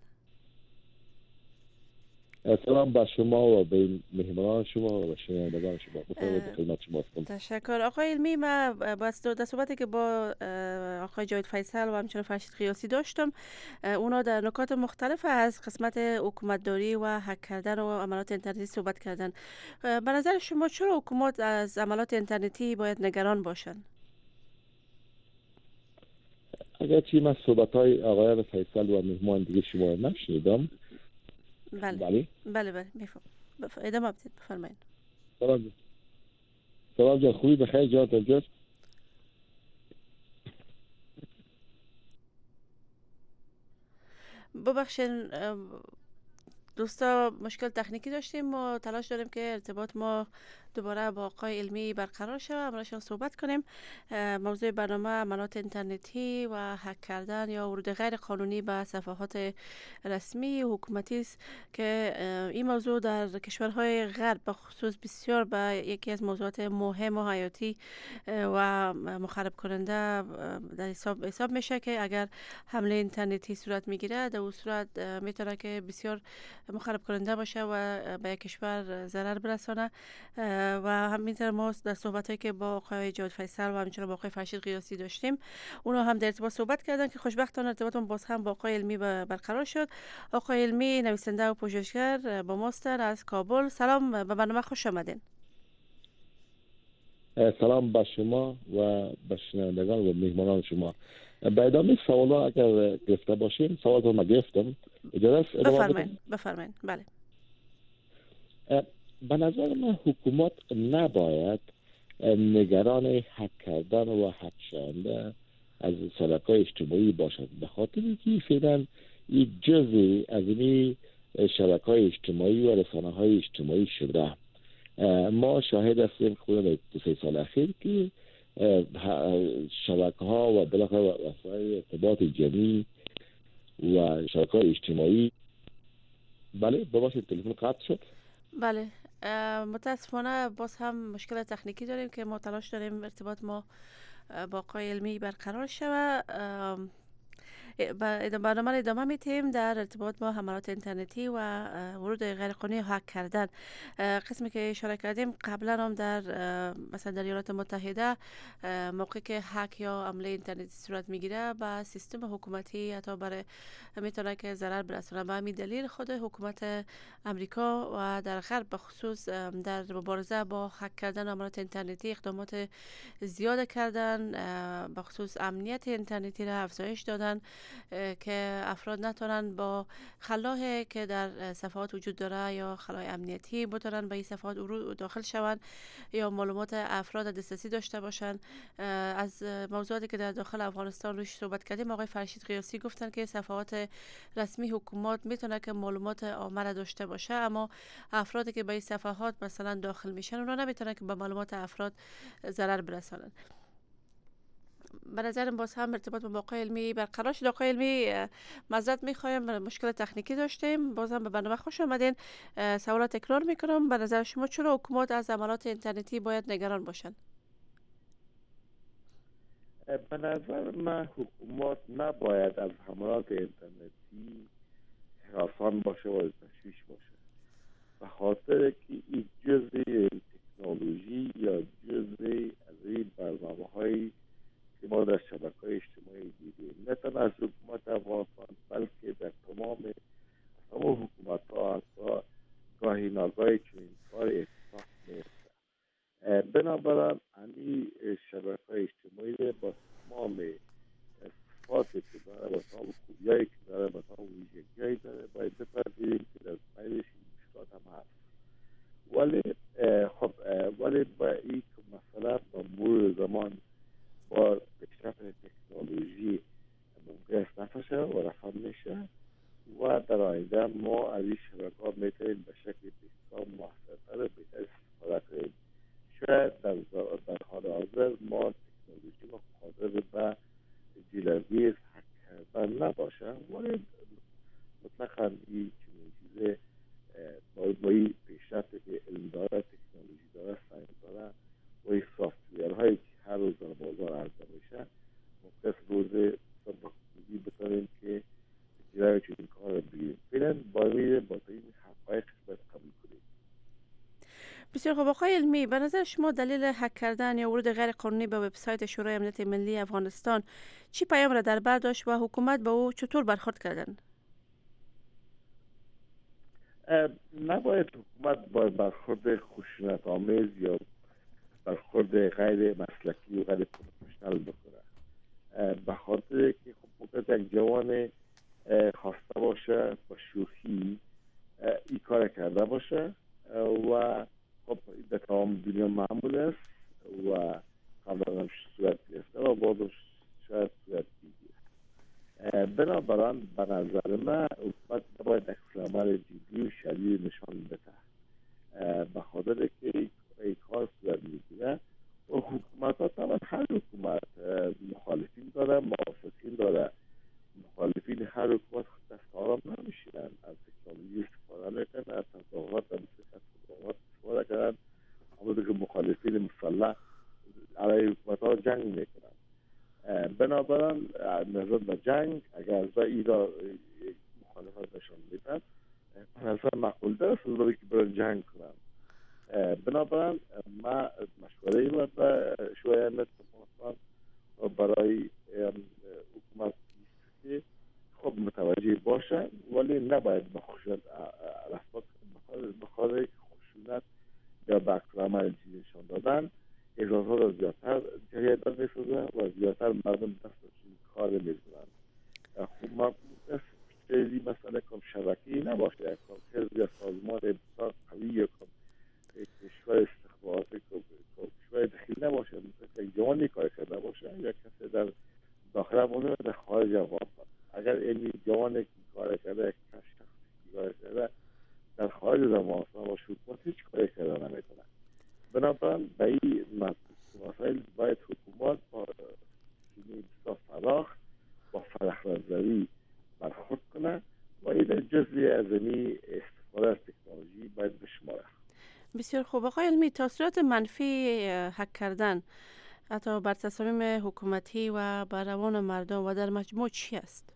سلام به شما و به مهمانان شما و به شنوندگان شما. بفرمایید خدمت شما هستم. تشکر آقای علمی. من باز در صحبتی که با آقای جاوید فیصل و همچنین فرشید قیاسی داشتم، اونا در نکات مختلف از قسمت حکومتداری و هک کردن و عملات اینترنتی صحبت کردن. به نظر شما چرا حکومت از عملات اینترنتی باید نگران باشن؟ اگرچه من صحبت‌های آقای فیصل و مهمان دیگه شما رو نشنیدم. بله بله بله بله میفهم. بف... ادامه بدید، بفرمایید. سلام سلام جان، خوبی؟ بخیر جان؟ تجربه ببخشید دوستا، مشکل تکنیکی داشتیم. ما تلاش داریم که ارتباط ما دوباره با آقای علمی برقرار شود، امروزشان صحبت کنیم. موضوع برنامه عملات اینترنتی و هک کردن یا ورود غیر قانونی به صفحات رسمی حکومتی است که این موضوع در کشورهای غرب به خصوص بسیار به یکی از موضوعات مهم و حیاتی و مخرب کننده در حساب حساب میشه که اگر حمله اینترنتی صورت میگیره، در اون صورت میتونه که بسیار مخرب کننده باشه و به کشور ضرر برسانه. و همینطور ما در صحبتایی که با آقای جاوید فیصل و همچنین با آقای فرشید قیاسی داشتیم، اونا هم در ارتباط صحبت کردن که خوشبختانه ارتباطمون باز هم با آقای علمی برقرار شد. آقای علمی نویسنده و پژوهشگر با ما هستند از کابل. سلام، به برنامه خوش آمدین. سلام به شما و به شنوندگان و مهمانان شما. به ادامه سوالا اگر گرفته باشیم، سوال رو ما گرفتم. اجازه است بفرمایید. بفرمایید. بله. به نظر من حکومت نباید نگران هک کردن و هک شدن از شبکه‌های اجتماعی باشد، به خاطر اینکه فعلا این جزئی از این شبکه‌های اجتماعی و رسانه‌های اجتماعی شده. ما شاهد هستیم خود دو سه سال اخیر که شبکه‌ها و بالاخره وسایل ارتباط جمعی و شبکه‌های اجتماعی، بله ببخشید تلفن قطع شد. بله متاسفانه باز هم مشکل تکنیکی داریم که ما تلاش داریم ارتباط ما با آقای علمی برقرار شود. برنامه را ادامه میتیم در ارتباط با حملات اینترنتی و ورود غیر قانونی هک کردن. قسمی که اشاره کردیم قبلا هم در مثلا در ایالات متحده موقعی که هک یا حمله اینترنتی صورت میگیره با سیستم حکومتی حتی برای میتونه که ضرر برسونه. به همین دلیل خود حکومت امریکا و در غرب به خصوص در مبارزه با هک کردن حملات اینترنتی اقدامات زیاد کردن، به خصوص امنیت اینترنتی را افزایش دادن که افراد نتونن با خلاه که در صفحات وجود داره یا خلاه امنیتی بتونن به این صفحات داخل شون یا معلومات افراد دسترسی داشته باشن. از موضوعاتی که در داخل افغانستان روش صحبت کردیم، آقای فرشید قیاسی گفتن که صفحات رسمی حکومت میتونه که معلومات عامه داشته باشه، اما افرادی که به این صفحات مثلا داخل میشن اونا نمیتونن که به معلومات افراد ضرر برسانن. به نظرم باز هم ارتباط با آقای علمی برقرار شد. آقای علمی معذرت میخوایم، مشکل تکنیکی داشتیم. باز هم به برنامه خوش آمدین. سوالات تکرار میکنم. به نظر شما چرا حکومت از عملات اینترنتی باید نگران باشن؟ به نظر من حکومت نباید از حملات اینترنتی هراسان باشه و تشویش باشه، به خاطر که این جزئی تکنولوژی یا جزئی از این برنامه های که ما در شبکه‌های اجتماعی دیدیم، نه تنها از حکومت افغانستان بلکه در تمام تمام حکومت‌ها حتی گاهی ناگاهی چنین کار اتفاق میفته. بنابراین این شبکه‌های اجتماعی با مشکلاتی که داره و تمام خوبیایی که داره و تمام ویژگی‌هایی داره باید بپذیریم که در بینش این مشکلات هم هست. ولی خب ولی با این مثلا با مرور زمان با پیشرفت تکنولوژی ممکن است نفشه و رفع میشه و در آینده ما از این شبکه‌ها میتونیم به شکل بسیار موثرتر بهتر استفاده کنیم. شاید در در حال حاضر ما تکنولوژی ما قادر به جلوگیری از هک کردن نباشه، ولی مطلقاً این چنین چیزه با این پیشرفتی که علم داره، تکنولوژی داره، ساینس داره و این سافت‌ویرهایی که هر روز در بازار عرضه میشه ممکن است روز بخصوصی بتونیم که جلوی چنین کار رو بگیریم. فعلا باید با این حقایق باید قبول کنیم. بسیار خوب. آقای علمی، به نظر شما دلیل هک کردن یا ورود غیر قانونی به وبسایت شورای امنیت ملی افغانستان چی پیام را در بر داشت و حکومت به او چطور برخورد کردند؟ نباید حکومت با برخورد خشونت آمیز یا برخورد غیر مسلکی و غیر پروفشنال بکنه، به خاطر که خب ممکن یک جوان خواسته باشه با شوخی این کار کرده باشه و خب در تمام دنیا معمول است و قبلا هم صورت گرفته و بعدش شاید صورت بگیره. بنابراین به نظر من حکومت باید عکس‌العمل جدی و شدید نشان بده، به خاطر که این کار صورت میگیره و حکومت ها طبعا هر حکومت مخالفین داره، موافقین داره. مخالفین هر حکومت دست آرام نمیشینن، از تکنولوژی استفاده میکنن، از تظاهرات تظاهرات استفاده کنن، اما دیگه مخالفین مسلح علیه حکومت ها جنگ میکنن. بنابراین نظر به جنگ اگر از این را مخالفت نشان میدن نظر معقول دارست از برای که برن جنگ کنن. بنابراین ما مشوره رو به شورای امنیت برای حکومت که خب متوجه باشن، ولی نباید به خشونت رفتار کنن، به خاطر خشونت یا به عکس‌العمل نشان دادن اجازات را زیادتر جریان می‌سازه و زیادتر مردم دستشون کار می‌کنن. خب ما خیلی مسئله کم شبکه‌ای نباشه، خیلی سازمان بسیار قوی یا کشور استخباراتی کشور دخیل نباشه، مثل یک جوانی کار کرده باشه یا کسی در داخل افغانستان در خارج افغانستان. اگر این جوانی که کار کرده یک شخصی کار کرده در خارج افغانستان و حکومت هیچ کاری کرده نمیتونه. بنابراین به این مسائل باید حکومت با بسیار فراخ با فرهنگ‌زایی برخورد کنه و این جزئی از این استفاده از تکنولوژی باید بشماره. بسیار خوب. آقای علمی، تاثیرات منفی هک کردن حتی بر تصامیم حکومتی و بر روان مردم و در مجموع چی است؟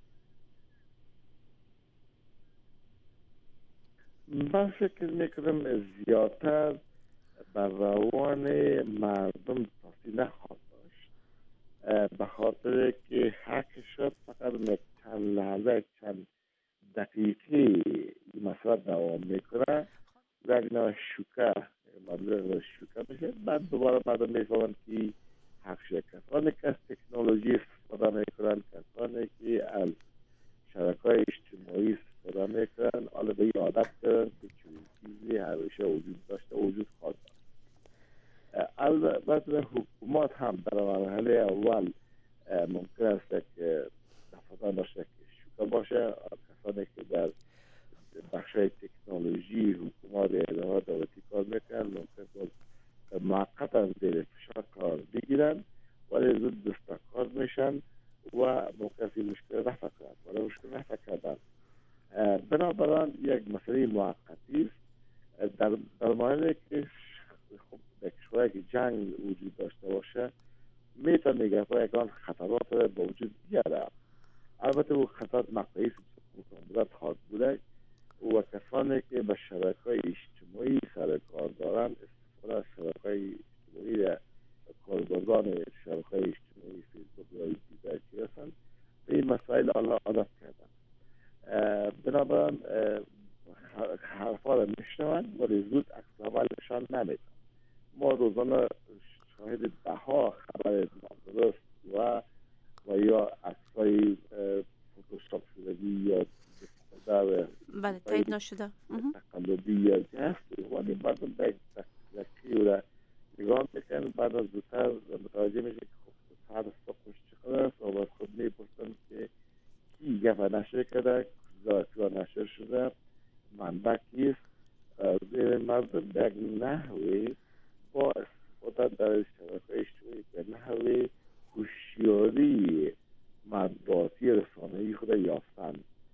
من فکر میکنم زیادتر بر روان مردم تاثیر نخواهد داشت، به خاطر که هک شد فقط یک چند لحظه چند دقیقه این مسئله دوام میکنه، یک نوع شوکه مردم شوکه میشه، بعد دوباره مردم میفهمند که حق شد. کسانی که از تکنولوژی استفاده میکنن، کسانی که از شبکه‌های اجتماعی استفاده میکنن، حالا به این عادت کردن که چنین چیزی همیشه وجود داشته وجود خواهد داشت. البته حکومت هم در مرحله اول ممکن است که دفعه باشه که شوکه باشه، کسانی که در بخشای تکنولوژی حکومت اداره دولتی کار میکنن ممکن بود موقتا زیر فشار کار بگیرن ولی زود دستکار میشن و ممکن این مشکل رفع کرد ولی مشکل رفع کردن. بنابراین یک مسئله موقتی است. در در مورد که خب در کشوری که جنگ وجود داشته باشه میتونه نگهداری یکان خطرات با وجود بیاره. البته او خطرات مقطعی متعدد خواهد بوده و کسانی که به شبکه‌های اجتماعی سر کار دارند استفاده از شبکه‌های اجتماعی کاربران شبکه‌های اجتماعی فیسبوک و یوتیوب که هستند به این مسائل عادت کردن. بنابراین حرفا را میشنوند ولی زود عکس‌العملشان نمیدن. ما روزانه شاهد ده‌ها خبر نادرست و و یا عکس‌های تایید نشده تقلبی یا هست ولی مردم به تقلبی و نگاه میکنن بعد از زودتر متوجه میشه که خب ساعت صبحش چقدر است و باید خود میپرسن که کی گفت نشر کرده کجا نشر شده منبع کیست مردم به یک نحوی با استفاده در شبکه اجتماعی به نحوی هوشیاری مطبوعاتی رسانه‌ای خود یافتن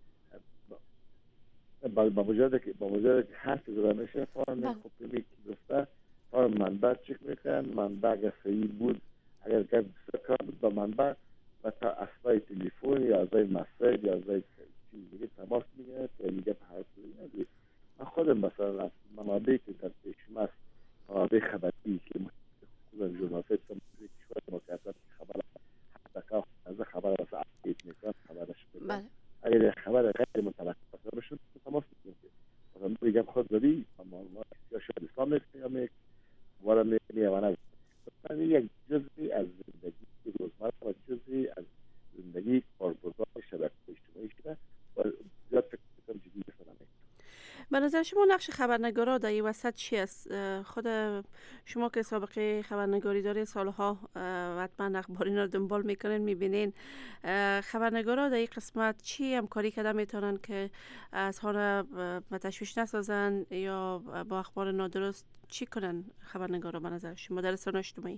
با مجرد که با مجرد که حرف زده میشه فارم خب میگه که گفته فارم منبع چک میکنن منبع اگر صحیح بود اگر گفت بسیار بود با منبع و تا اصلای تلفن یا ازای مسیج یا ازای چیز دیگه تماس میگیره که میگه به هر صورت من خودم مثلا از منابعی که در پیشم است منابع خبری که خودم ژورنالیست هم کشور ما کردم خبر حتی از خبر از اپدیت میکنم خبرش میکنم اگر خبر غیر متوقع بشه تماس میگیره مثلا میگم خود داری اما یا شاید اسلام میکنم یا میگم وارا میگم من یک جزئی از زندگی روزمره و جزئی از زندگی کاربردان شبکه اجتماعی شده و زیاد فکر میکنم جدی مثلا به نظر شما نقش خبرنگارا در این وسط چی است؟ خود شما که سابقه خبرنگاری دارین سالها حتما اخبار رو دنبال میکنین میبینین خبرنگارا در این قسمت چی همکاری کرده میتونن که اذهان تشویش نسازن یا با اخبار نادرست چی کنن خبرنگارا به نظر شما در رسانه‌های اجتماعی؟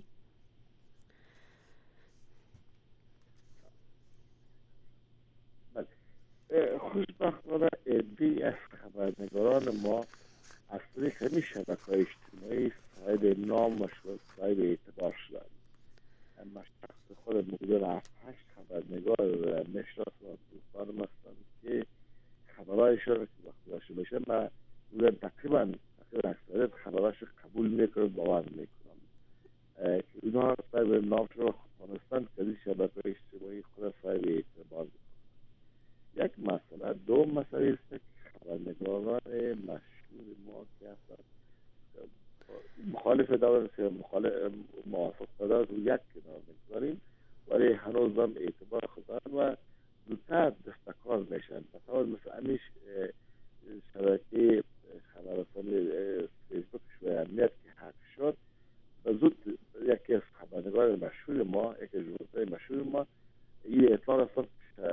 خوشبختانه عده‌ای از خبرنگاران ما از طریق همین شبکه‌های اجتماعی صاحب نام و صاحب اعتبار شدند. من شخص خود مقدار هفت هشت خبرنگار میشناسم و دوستانم هستند که خبرهایشان که وقتی داشته بشه من تقریبا تقریبا اکثریت خبرهاش قبول میکنم باور میکنم که اینها صاحب نام شده و خودتانستند که این شبکه‌های اجتماعی خود صاحب اعتبار یک مسئله دو مسئله است که خبرنگاران مشهور ما که هستند مخالف دارند مخالف موافق دارند و یک کنار میگذاریم ولی هنوز هم اعتبار خود دارند و زودتر دستکار میشن مثلا مثل امیش شبکه خبررسانی فیسبوک شوی امنیت که حق شد و زود یکی از خبرنگار مشهور ما یکی از ژورنالیست‌های مشهور ما این اطلاع رساند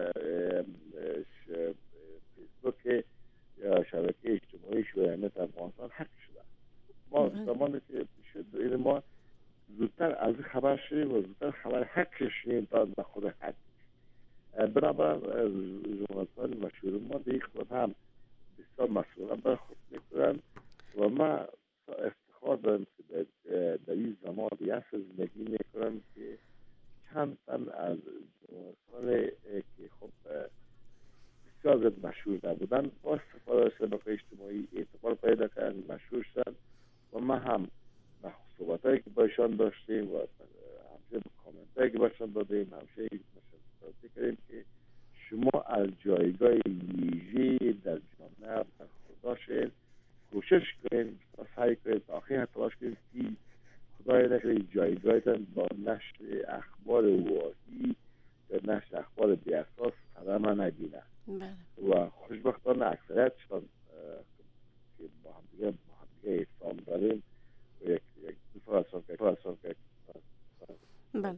فیسبوک یا شبکه اجتماعی شوی امنیت افغانستان حق شده ما زمانی که شد این ما زودتر از خبر شدیم و زودتر خبر حق شدیم تا به خود حق بنابراین ژورنالیستان مشهور ما به این خود هم بسیار مسئولان برخورد میکنن و ما افتخار دارم که در این زمان یه زندگی میکنم که چند تن از ژورنالیستان که خب بسیار زیاد مشهور نبودن با استفاده از شبکه اجتماعی اعتبار پیدا کردن مشهور شدن و ما هم صحبت هایی که باشان داشتیم و همچنین کامنت هایی که باشان دادیم همچنین مشاهده کردیم که شما از جایگاه ویژه در جامعه برخوردار کوشش کنید و سعی کنید آخر تلاش کنید که خدای نکنه جایگاهتان با نشر اخبار واهی یا نشر اخبار بی اساس قدم نگیره و خوشبختانه اکثریتشان که با هم دیگه با هم دیگه احترام داریم و یک یک دو هستن که دو هستن که بله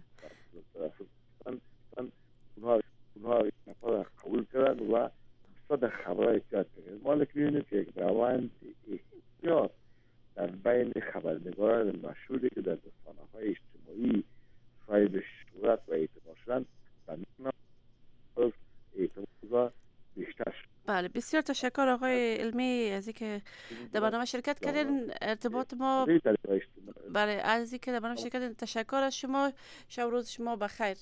اونها اونها این قبول کردن و صد خبرهای ایجاد کردن ما می‌بینیم که یک روند احتیاط در بین خبرنگاران مشهوری که در رسانه‌های اجتماعی صاحب شهرت و اعتبار شدن و از اعتبار بیشتر شد. بله بسیار تشکر آقای علمی از اینکه در برنامه شرکت کردین. ارتباط ما بله از اینکه در برنامه شرکت کردین تشکر از شما. شب روز شما بخیر.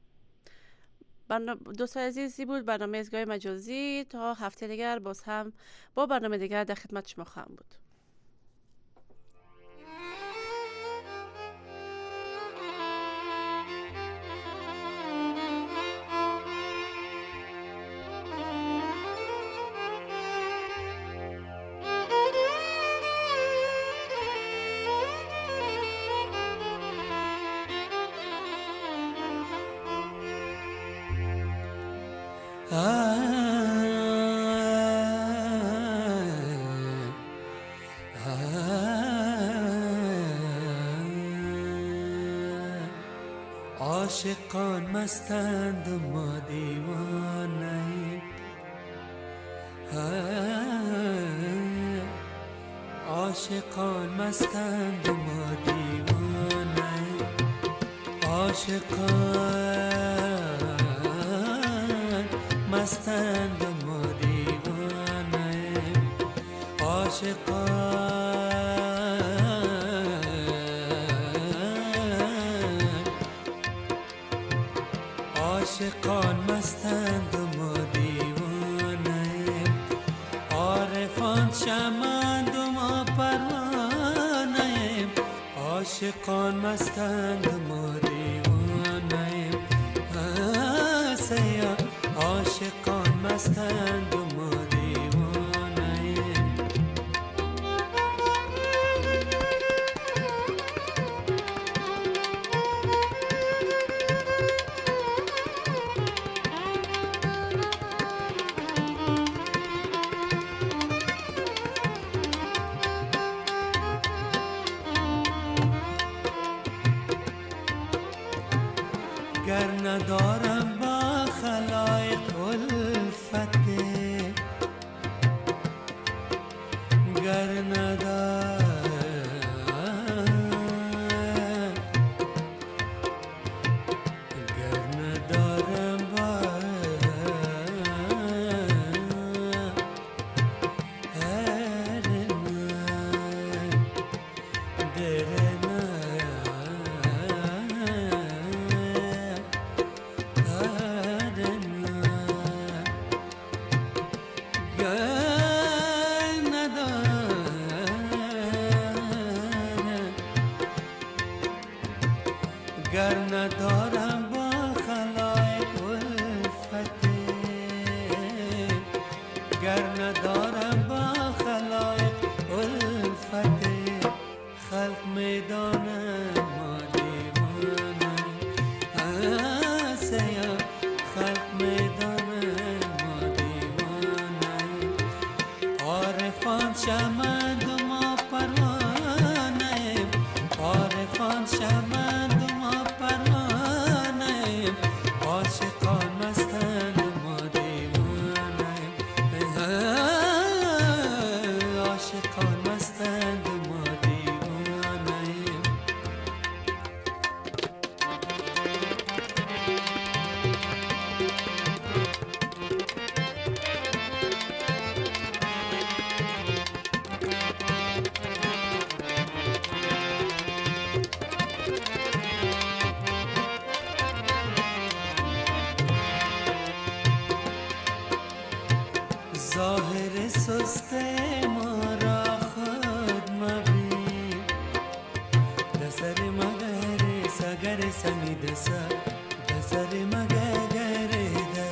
دوستان عزیزی بود برنامه ایستگاه مجازی. تا هفته دیگر باز هم با برنامه دیگر در خدمت شما خواهم بود. ah عاشقان مستند و ما دیوانه، عاشقان مستند و ما دیوانه، عاشقان مستند و ما دیوانه، عاشقان عاشقان مستند و ما دیوانه، عارفان شمند و ما پروانه، عاشقان مستند و ما دیوانه، سیا عاشقان مستند و ما دیوانه. گر ندارم با خلایق الفته، گر ندارم گر ندارم با گر ندارم با خلایق الفته، گر ندارم با خلایق الفته، خلق میدانم ما دیوانه، سیا خلق میدانم ما دیوانه، عارفان شمند و ما پروانه، عارفان شمند عاشقان مستند و ما دیوانه، عاشقان مستند و ما دیوانه. ظاهر سست ما را خود مبین، دسر مگر سگر سنید سا، دسر مگر ده،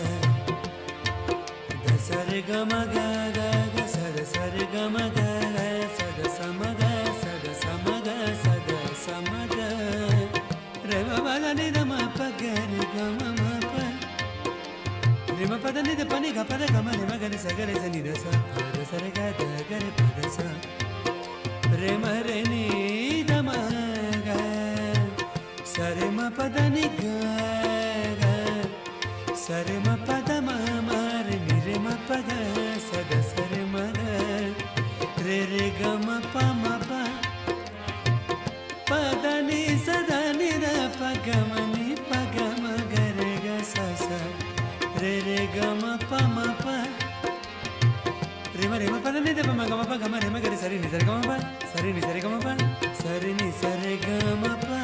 دسر گمگر دسر سر گمگر سد سمگر سد سمگر سد سمگر روا بدنی دم پگر گم مپر Rima pada ni de pani ga pada ga mane magane sagare zani da sa pada sare ga da gare pada sa Rima re ni da ma ga sare ma pada ni ga ga sare ma pada ma ma re ni re ma pada sa da sare ma ga re re ga ma pa ma pa pada ni sa da ni da pa ga ma ni pa ga ma ga re ga sa sa re re ga ma pa ma pa re ma re ma pa ni de pa ma ga ma pa ga ma re ma ga re sa re ni sa re ga ma pa sa re ni sa re ga ma pa sa re ni sa re ga ma pa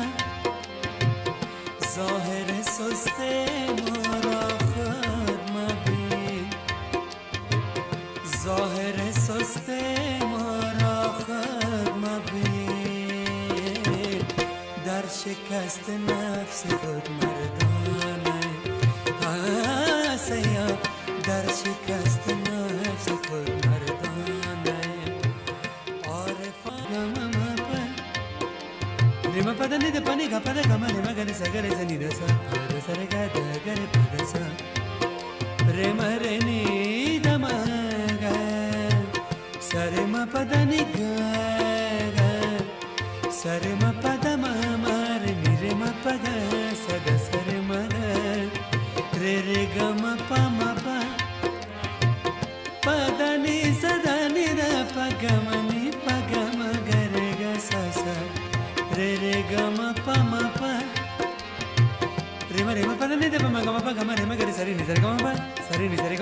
ظاهر سست ما را خود مبین ظاهر سست ما را خود مبین در شکست نفس خود مردانه سیا در شکست نفس خود مردانه عارفان گم پا ریما پدا نیده پانی گا پدا گم ریما گره سگره زنیده سا پدا سرگا دگره پدا سا ریما رنیده مگا سرما پدا نیگا سرما پدا ماما رمی ریما پدا سدا سرما ni sa re ga ma pa sa re ni sa re